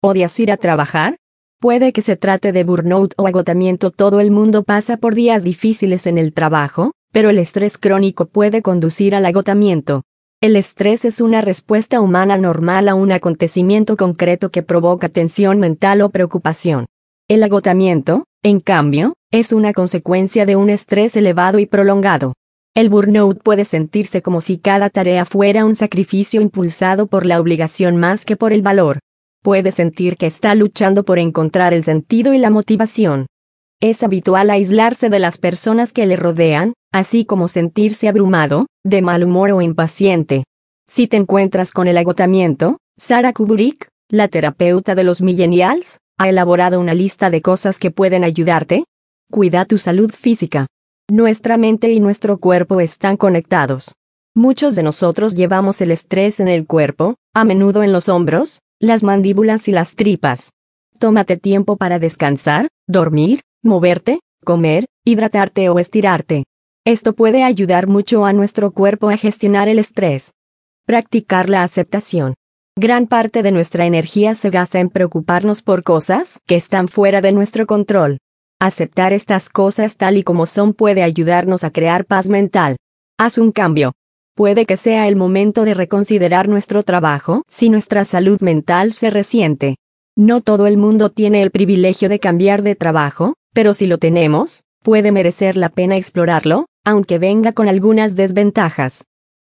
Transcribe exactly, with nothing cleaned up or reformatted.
¿Odias ir a trabajar? Puede que se trate de burnout o agotamiento. Todo el mundo pasa por días difíciles en el trabajo, pero el estrés crónico puede conducir al agotamiento. El estrés es una respuesta humana normal a un acontecimiento concreto que provoca tensión mental o preocupación. El agotamiento, en cambio, es una consecuencia de un estrés elevado y prolongado. El burnout puede sentirse como si cada tarea fuera un sacrificio impulsado por la obligación más que por el valor. Puede sentir que está luchando por encontrar el sentido y la motivación. Es habitual aislarse de las personas que le rodean, así como sentirse abrumado, de mal humor o impaciente. Si te encuentras con el agotamiento, Sarah Kubrick, la terapeuta de los millennials, ha elaborado una lista de cosas que pueden ayudarte. Cuida tu salud física. Nuestra mente y nuestro cuerpo están conectados. Muchos de nosotros llevamos el estrés en el cuerpo, a menudo en los hombros, las mandíbulas y las tripas. Tómate tiempo para descansar, dormir, moverte, comer, hidratarte o estirarte. Esto puede ayudar mucho a nuestro cuerpo a gestionar el estrés. Practicar la aceptación. Gran parte de nuestra energía se gasta en preocuparnos por cosas que están fuera de nuestro control. Aceptar estas cosas tal y como son puede ayudarnos a crear paz mental. Haz un cambio. Puede que sea el momento de reconsiderar nuestro trabajo si nuestra salud mental se resiente. No todo el mundo tiene el privilegio de cambiar de trabajo, pero si lo tenemos, puede merecer la pena explorarlo, aunque venga con algunas desventajas.